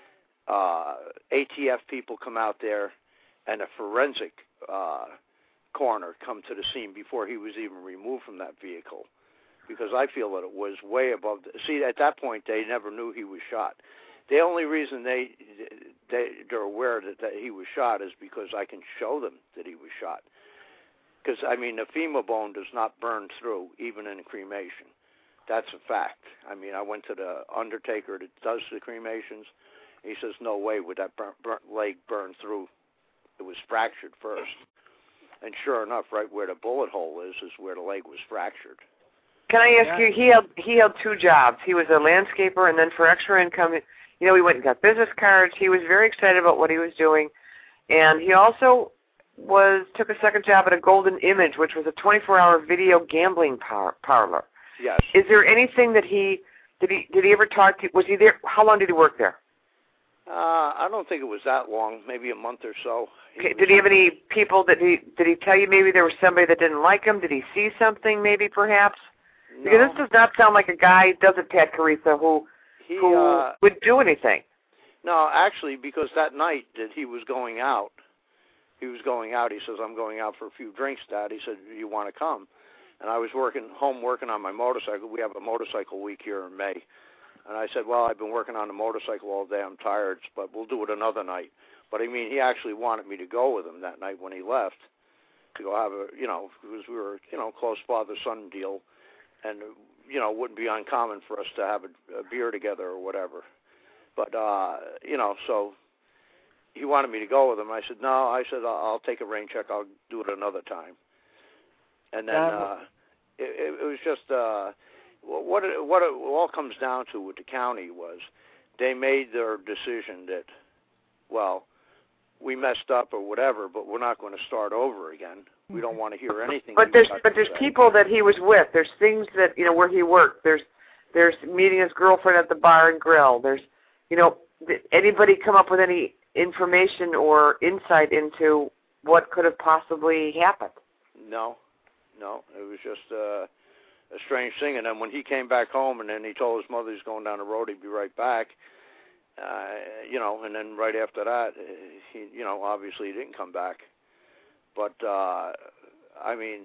ATF people come out there and a forensic coroner come to the scene before he was even removed from that vehicle, because I feel that it was way above. See, at that point they never knew he was shot. The only reason they're aware that he was shot is because I can show them that he was shot. Because, I mean, the femur bone does not burn through, even in cremation. That's a fact. I mean, I went to the undertaker that does the cremations. He says, no way would that leg burn through. It was fractured first. And sure enough, right where the bullet hole is where the leg was fractured. Can I ask you, he held two jobs. He was a landscaper, and then for extra income, he went and got business cards. He was very excited about what he was doing. And he also took a second job at a Golden Image, which was a 24-hour video gambling parlor. Yes. Is there anything that did he ever talk to? Was he there? How long did he work there? I don't think it was that long, maybe a month or so. Did he have any people did he tell you maybe there was somebody that didn't like him? Did he see something maybe perhaps? No. Because this does not sound like a guy, does it, Pat Carissa, who would do anything. No, actually, because that night that he was going out, he says, I'm going out for a few drinks, Dad. He said, do you want to come? And I was working on my motorcycle. We have a motorcycle week here in May. And I said, well, I've been working on the motorcycle all day. I'm tired, but we'll do it another night. But, I mean, he actually wanted me to go with him that night when he left to go have because we were, close father-son deal. And, it wouldn't be uncommon for us to have a beer together or whatever. But, so he wanted me to go with him. I said, no. I said, I'll take a rain check. I'll do it another time. And then it was just what it all comes down to with the county was they made their decision that, well, we messed up or whatever, but we're not going to start over again. We don't want to hear anything. But there's people that he was with. There's things that where he worked. There's meeting his girlfriend at the bar and grill. There's did anybody come up with any information or insight into what could have possibly happened? No, it was just a strange thing. And then when he came back home, and then he told his mother he's going down the road, he'd be right back. And then right after that, he, obviously he didn't come back. But I mean,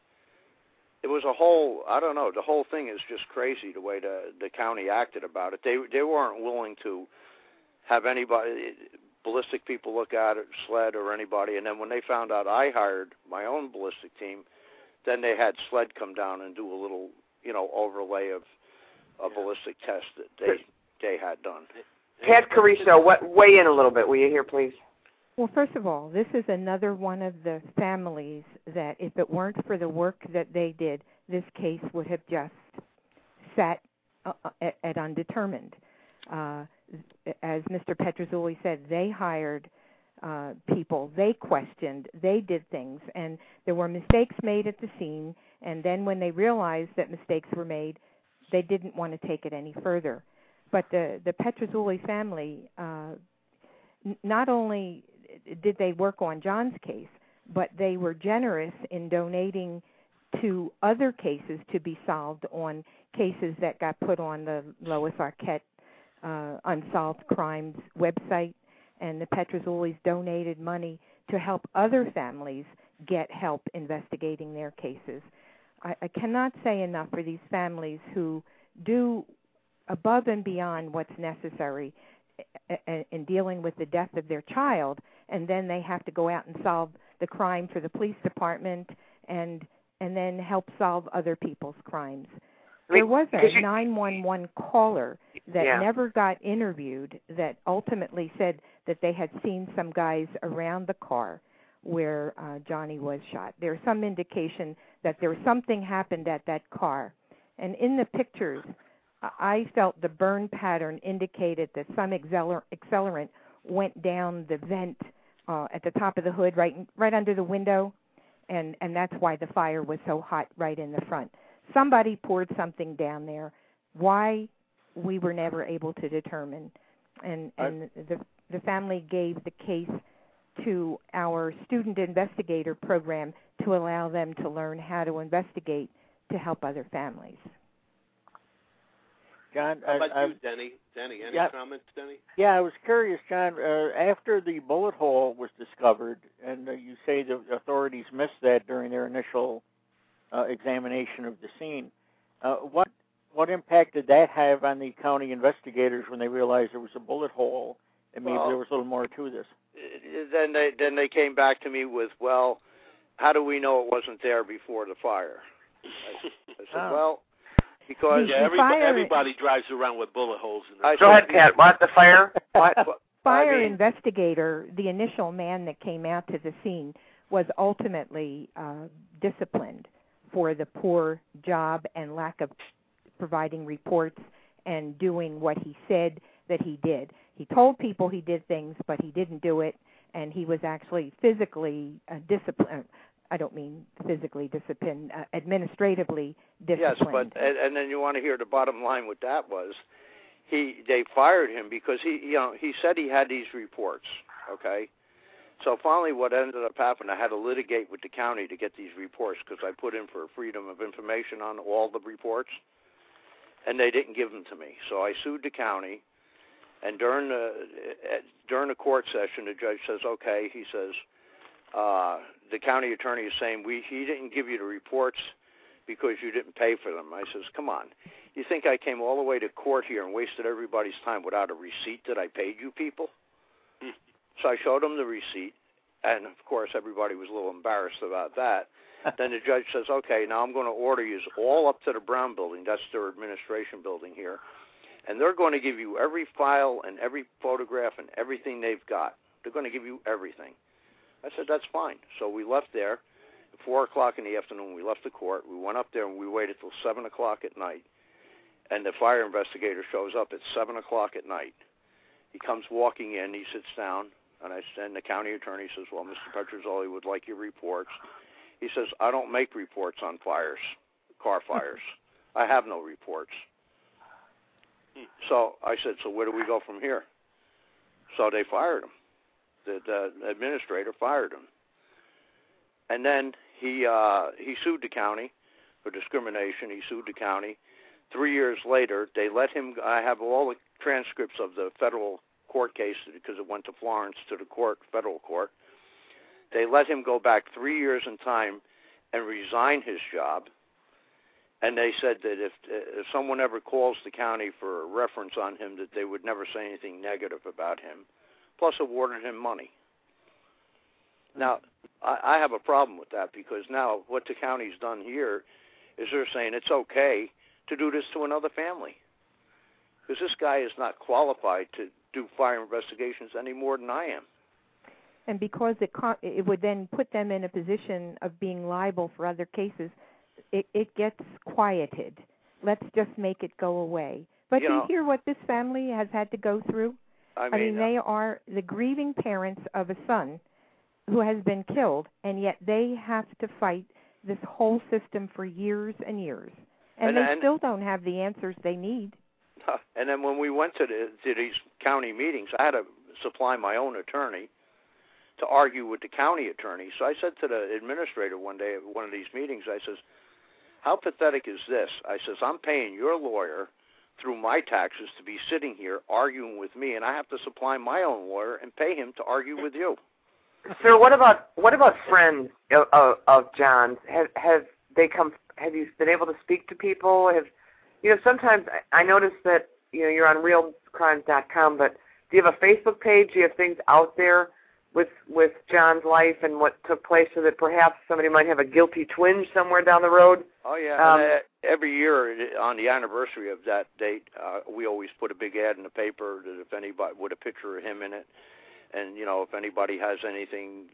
it was a whole. I don't know. The whole thing is just crazy the way the county acted about it. They weren't willing to have anybody, ballistic people, look at it, SLED or anybody. And then when they found out I hired my own ballistic team, then they had SLED come down and do a little, overlay of a ballistic test that they had done. Pat Carissa, weigh in a little bit, will you here, please? Well, first of all, this is another one of the families that if it weren't for the work that they did, this case would have just sat at undetermined. As Mr. Petrozzulli said, they hired people, they questioned, they did things, and there were mistakes made at the scene, and then when they realized that mistakes were made, they didn't want to take it any further. But the Petrozzulli family, not only did they work on John's case, but they were generous in donating to other cases to be solved on cases that got put on the Lois Arquette Unsolved Crimes website, and the Petrozzullis donated money to help other families get help investigating their cases. I cannot say enough for these families who do above and beyond what's necessary in dealing with the death of their child, and then they have to go out and solve the crime for the police department and then help solve other people's crimes. There was a 911 caller that never got interviewed that ultimately said that they had seen some guys around the car where Johnny was shot. There's some indication that something happened at that car. And in the pictures, I felt the burn pattern indicated that some accelerant went down the vent at the top of the hood, right under the window, and that's why the fire was so hot right in the front. Somebody poured something down there. Why, we were never able to determine. And the family gave the case to our student investigator program to allow them to learn how to investigate to help other families. John, how about you, Denny? Denny, any comments, Denny? Yeah, I was curious, John. After the bullet hole was discovered, and you say the authorities missed that during their initial examination of the scene, what impact did that have on the county investigators when they realized there was a bullet hole and maybe there was a little more to this? Then they came back to me with, well, how do we know it wasn't there before the fire? I said, well, because everybody drives around with bullet holes in their Go ahead, Pat. What, the fire? Fire investigator, the initial man that came out to the scene, was ultimately disciplined for the poor job and lack of providing reports and doing what he said that he did. He told people he did things, but he didn't do it, and he was actually physically disciplined. I don't mean physically disciplined, administratively disciplined. Yes, but and then you want to hear the bottom line with that was they fired him because he said he had these reports, okay? So finally what ended up happening, I had to litigate with the county to get these reports because I put in for freedom of information on all the reports, and they didn't give them to me. So I sued the county, and during the court session, the judge says, okay, he says, the county attorney is saying, he didn't give you the reports because you didn't pay for them. I says, come on. You think I came all the way to court here and wasted everybody's time without a receipt that I paid you people? So I showed them the receipt, and, of course, everybody was a little embarrassed about that. Then the judge says, okay, now I'm going to order you all up to the Brown building. That's their administration building here. And they're going to give you every file and every photograph and everything they've got. They're going to give you everything. I said, that's fine. So we left there at 4 o'clock in the afternoon. We left the court. We went up there, and we waited till 7 o'clock at night. And the fire investigator shows up at 7 o'clock at night. He comes walking in. He sits down. And the county attorney says, well, Mr. Petrozzoli would like your reports. He says, I don't make reports on fires, car fires. I have no reports. So I said, so where do we go from here? So they fired him. The administrator fired him. And then he sued the county for discrimination. He sued the county. 3 years later, they let him, I have all the transcripts of the federal court case because it went to Florence to the federal court. They let him go back 3 years in time and resign his job. And they said that if someone ever calls the county for a reference on him, that they would never say anything negative about him, plus awarded him money. Now, I have a problem with that because now what the county's done here is they're saying it's okay to do this to another family because this guy is not qualified to do fire investigations any more than I am. And because it would then put them in a position of being liable for other cases, it gets quieted. Let's just make it go away. But do you hear what this family has had to go through? I mean, they are the grieving parents of a son who has been killed, and yet they have to fight this whole system for years and years. And they still don't have the answers they need. And then when we went to these county meetings, I had to supply my own attorney to argue with the county attorney. So I said to the administrator one day at one of these meetings, I says, how pathetic is this? I says, I'm paying your lawyer through my taxes to be sitting here arguing with me, and I have to supply my own lawyer and pay him to argue with you. Sir, what about friends of John's? Have you been able to speak to people? Sometimes I notice that you're on realcrimes.com, but do you have a Facebook page? Do you have things out there with John's life and what took place so that perhaps somebody might have a guilty twinge somewhere down the road? Oh, yeah. Every year on the anniversary of that date, we always put a big ad in the paper that if anybody, with a picture of him in it, and, if anybody has anything,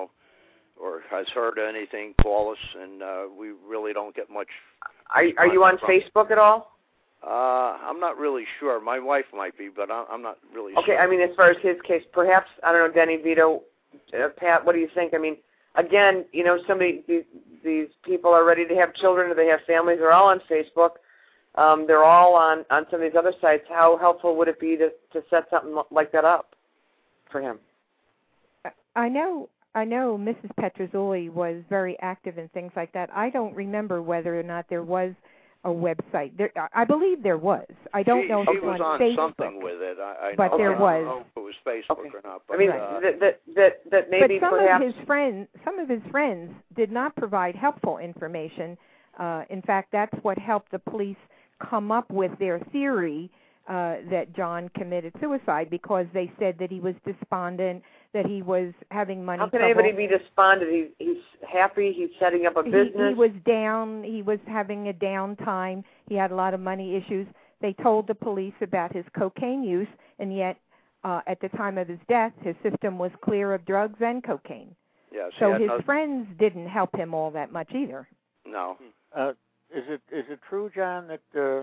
or has heard anything, call us, and we really don't get much. Are you on Facebook at all? I'm not really sure. My wife might be, but I'm not really sure. Okay, I mean, as far as his case, perhaps, I don't know, Denny, Vito, Pat, what do you think? I mean, again, these people are ready to have children, or they have families, they're all on Facebook. They're all on some of these other sites. How helpful would it be to set something like that up for him? I know Mrs. Petrozzoli was very active in things like that. I don't remember whether or not there was a website. I believe there was. I don't know if it was on Facebook. Something with it. But there was. I don't know if it was Facebook or not. But, I mean, that maybe but perhaps some of his friends did not provide helpful information. In fact, that's what helped the police come up with their theory that John committed suicide, because they said that he was despondent, that he was having money trouble. How can anybody be despondent? He's happy. He's setting up a business. He was down. He was having a down time. He had a lot of money issues. They told the police about his cocaine use, and yet at the time of his death, his system was clear of drugs and cocaine. Yes. So his friends didn't help him all that much either. No. Is it true, John, that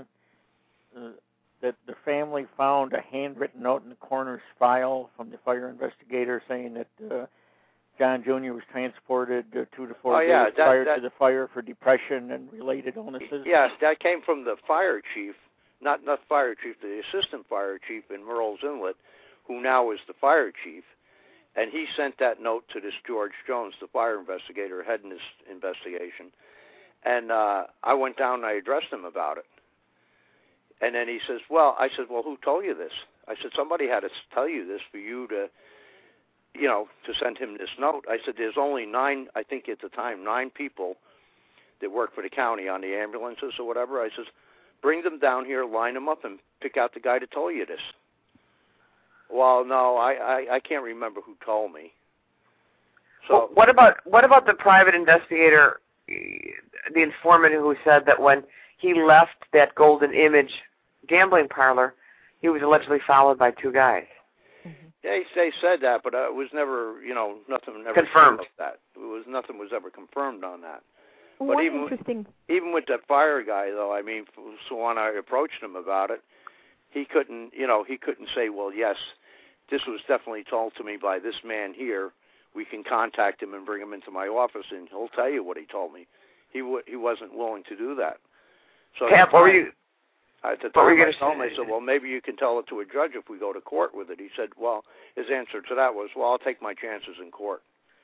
that the family found a handwritten note in the coroner's file from the fire investigator saying that John Jr. was transported 2 to 4 days prior to the fire for depression and related illnesses? Yes, that came from the fire chief, not the fire chief, the assistant fire chief in Murrells Inlet, who now is the fire chief. And he sent that note to this George Jones, the fire investigator, heading this investigation. And I went down and I addressed him about it. And then he says, I said, who told you this? I said, somebody had to tell you this for you to, to send him this note. I said, there's only 9, I think at the time, 9 people that work for the county on the ambulances or whatever. I says, bring them down here, line them up, and pick out the guy that told you this. Well, no, I can't remember who told me. So what about the private investigator, the informant who said that when he left that Golden Image gambling parlor, he was allegedly followed by 2 guys? They said that, but it was never, nothing never confirmed. That nothing was ever confirmed on that. Well, but even with that fire guy, though, I mean, so when I approached him about it, he couldn't say, well, yes, this was definitely told to me by this man here. We can contact him and bring him into my office, and he'll tell you what he told me. He wasn't willing to do that. So Cap, what were you? At the time, I told him, I said, well, maybe you can tell it to a judge if we go to court with it. He said, well, his answer to that was, well, I'll take my chances in court.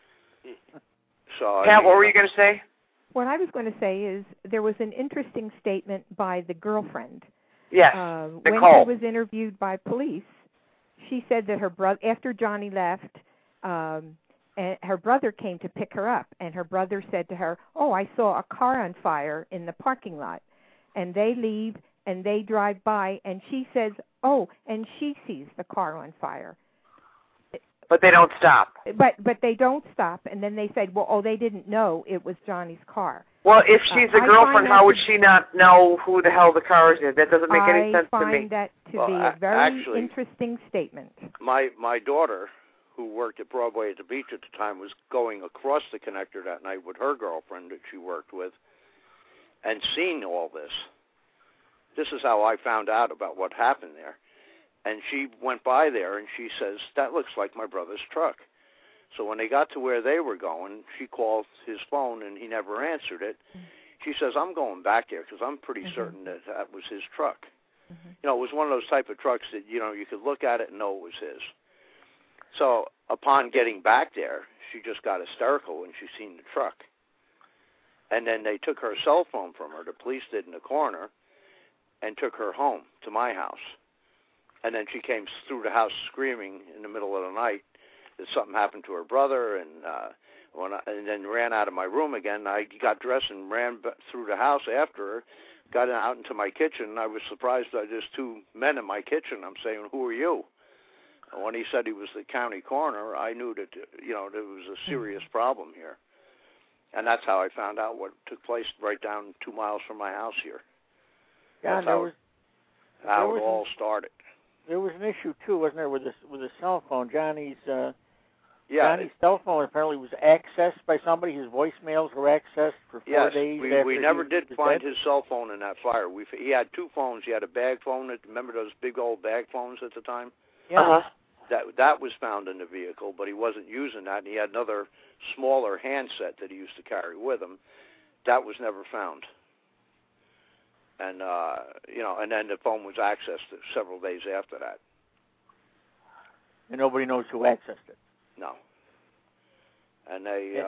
So, Cap, what were you going to say? What I was going to say is there was an interesting statement by the girlfriend. Yes, when Nicole. she was interviewed by police, she said that her brother, after Johnny left, and her brother came to pick her up, and her brother said to her, I saw a car on fire in the parking lot. And they leave, and they drive by, and she says, and she sees the car on fire. But they don't stop. But they don't stop, and then they said, they didn't know it was Johnny's car. Well, if she's a girlfriend, how would she not know who the hell the car is? That doesn't make any sense to me. I find that to be a very interesting statement. My daughter, who worked at Broadway at the beach at the time, was going across the connector that night with her girlfriend that she worked with and seen all this. This is how I found out about what happened there. And she went by there, and she says, that looks like my brother's truck. So when they got to where they were going, she called his phone, and he never answered it. She says, I'm going back there because I'm pretty certain that was his truck. It was one of those type of trucks that, you could look at it and know it was his. So upon getting back there, she just got hysterical when she seen the truck. And then they took her cell phone from her, the police did in the coroner, and took her home to my house. And then she came through the house screaming in the middle of the night that something happened to her brother, and then ran out of my room again. I got dressed and ran through the house after her, got out into my kitchen, and I was surprised that there's 2 men in my kitchen. I'm saying, who are you? And when he said he was the county coroner, I knew that, there was a serious problem here. And that's how I found out what took place right down 2 miles from my house here. That's how it all started. There was an issue too, wasn't there, with the cell phone? Johnny's cell phone apparently was accessed by somebody. His voicemails were accessed for 4 days. We never did find his cell phone in that fire. He had 2 phones. He had a bag phone. Remember those big old bag phones at the time? Yeah. That was found in the vehicle, but he wasn't using that. And he had another smaller handset that he used to carry with him. That was never found. And and then the phone was accessed several days after that. And nobody knows who accessed it. No. And they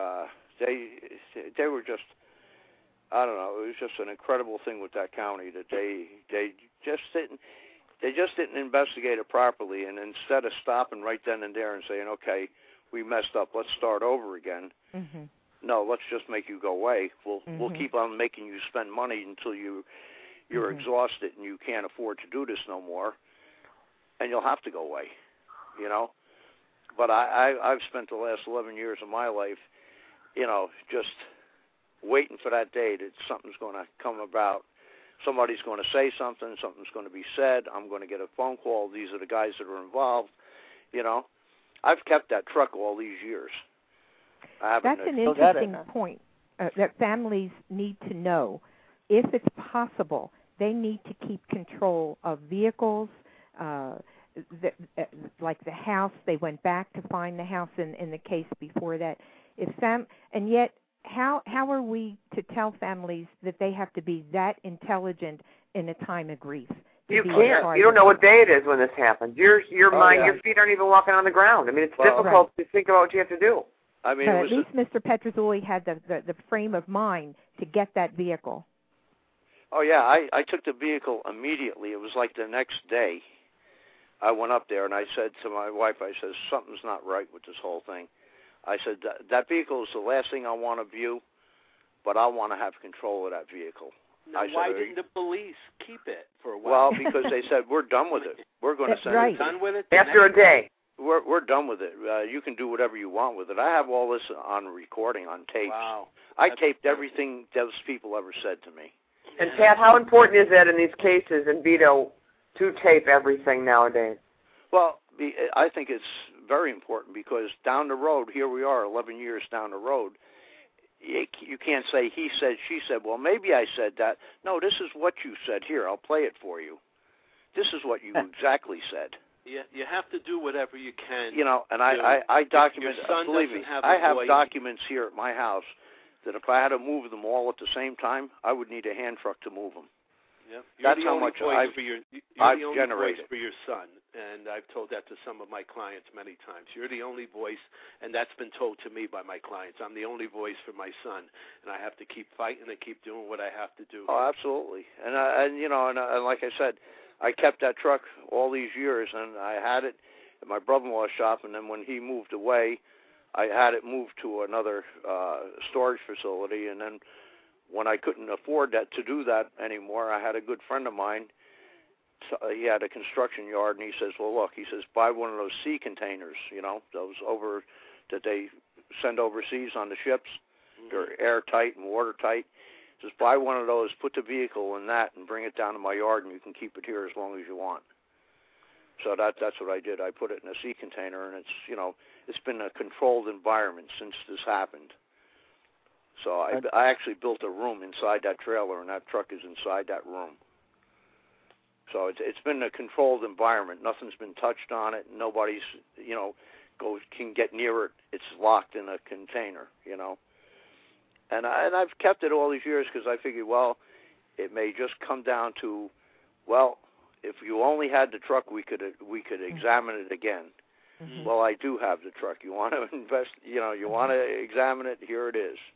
were just, I don't know. It was just an incredible thing with that county that they just didn't investigate it properly. And instead of stopping right then and there and saying, okay, we messed up, let's start over again. No, let's just make you go away. We'll keep on making you spend money until you're exhausted and you can't afford to do this no more, and you'll have to go away, But I've spent the last 11 years of my life, just waiting for that day that something's going to come about. Somebody's going to say something, something's going to be said, I'm going to get a phone call, these are the guys that are involved, You know, I've kept that truck all these years. That's an interesting point that families need to know. If it's possible, they need to keep control of vehicles, like the house. They went back to find the house in the case before that. And yet, how are we to tell families that they have to be that intelligent in a time of grief? You can't. You don't know what day it is when this happens. Your feet aren't even walking on the ground. I mean, it's difficult to think about what you have to do. I mean, but at least Mr. Petrozzoli had the frame of mind to get that vehicle. Oh, yeah, I took the vehicle immediately. It was like the next day. I went up there, and I said to my wife, I said, something's not right with this whole thing. I said, that vehicle is the last thing I want to view, but I want to have control of that vehicle. Now, why didn't the police keep it for a while? Well, because they said, we're done with it. We're going to send it. Done with it? After a day. We're done with it. You can do whatever you want with it. I have all this on recording, on tapes. Wow. I taped everything those people ever said to me. And, Pat, how important is that in these cases, and Vito, to tape everything nowadays? Well, I think it's very important because down the road, here we are 11 years down the road, you can't say he said, she said, well, maybe I said that. No, this is what you said. Here, I'll play it for you. This is what you exactly said. Yeah, you have to do whatever you can. You know, and I document, believe me, I have voice. documents here at my house that if I had to move them all at the same time, I would need a hand truck to move them. Yeah. That's how much I've generated voice for your son, and I've told that to some of my clients many times. You're the only voice, and that's been told to me by my clients. I'm the only voice for my son, and I have to keep fighting and keep doing what I have to do. Oh, absolutely. And you know, and like I said, I kept that truck all these years, and I had it at my brother-in-law's shop, and then when he moved away, I had it moved to another storage facility, and then when I couldn't afford to do that anymore, I had a good friend of mine. He had a construction yard, and he says, well, look, he says, buy one of those sea containers, you know, those that they send overseas on the ships. Mm-hmm. They're airtight and watertight. Just buy one of those, put the vehicle in that, and bring it down to my yard, and you can keep it here as long as you want. So that's what I did. I put it in a sea container, and it's been a controlled environment since this happened. So I actually built a room inside that trailer, and that truck is inside that room. So it's been a controlled environment. Nothing's been touched on it. Nobody's, can get near it. It's locked in a container, And I've kept it all these years because I figured, well, it may just come down to, well, if you only had the truck, we could examine it again. Mm-hmm. Well, I do have the truck. You want to invest, you want to examine it, here it is.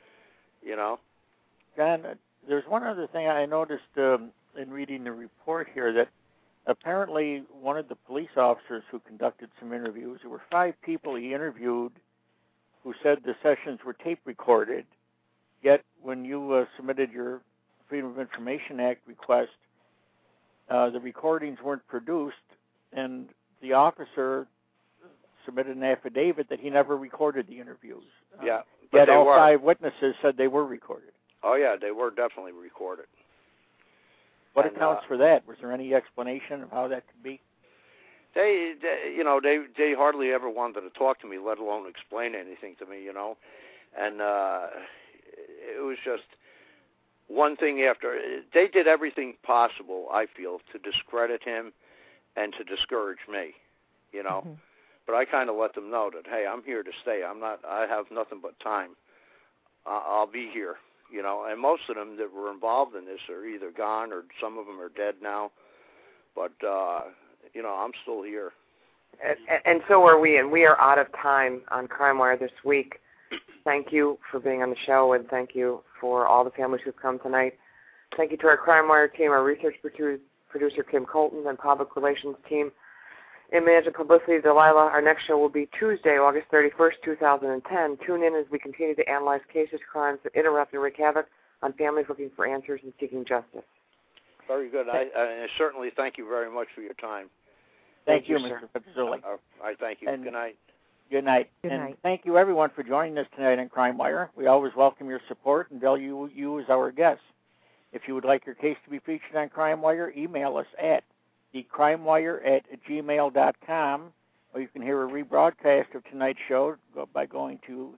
John, there's one other thing I noticed in reading the report here, that apparently one of the police officers who conducted some interviews, there were 5 people he interviewed who said the sessions were tape recorded, yet when you submitted your Freedom of Information Act request, the recordings weren't produced, and the officer submitted an affidavit that he never recorded the interviews. Yeah. Yet all 5 witnesses said they were recorded. Oh, yeah, they were definitely recorded. What accounts for that? Was there any explanation of how that could be? They hardly ever wanted to talk to me, let alone explain anything to me, And it was just one thing after. They did everything possible, I feel, to discredit him and to discourage me, Mm-hmm. But I kind of let them know that, hey, I'm here to stay. I have nothing but time. I'll be here, And most of them that were involved in this are either gone or some of them are dead now. But, I'm still here. And so are we, and we are out of time on Crime Wire this week. Thank you for being on the show, and thank you for all the families who've come tonight. Thank you to our Crime Wire team, our research producer Kim Colton, and public relations team, in management publicity, Delilah. Our next show will be Tuesday, August 31st, 2010. Tune in as we continue to analyze cases, crimes that interrupt and wreak havoc on families looking for answers and seeking justice. Very good. I certainly thank you very much for your time. Thank you, Mr. Petrozzoli. I thank you. And good night. Good night. Good and night. Thank you, everyone, for joining us tonight on Crime Wire. We always welcome your support and value you as our guests. If you would like your case to be featured on Crime Wire, email us at thecrimewire@gmail.com or you can hear a rebroadcast of tonight's show by going to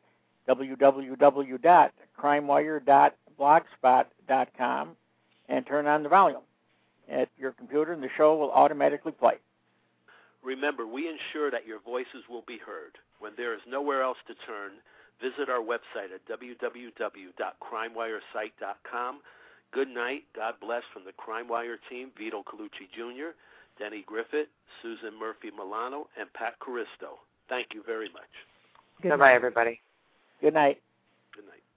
www.crimewire.blogspot.com and turn on the volume at your computer, and the show will automatically play. Remember, we ensure that your voices will be heard. When there is nowhere else to turn, visit our website at www.crimewiresite.com. Good night. God bless from the Crime Wire team, Vito Colucci Jr., Denny Griffith, Susan Murphy Milano, and Pat Caristo. Thank you very much. Bye-bye, everybody. Good night. Good night.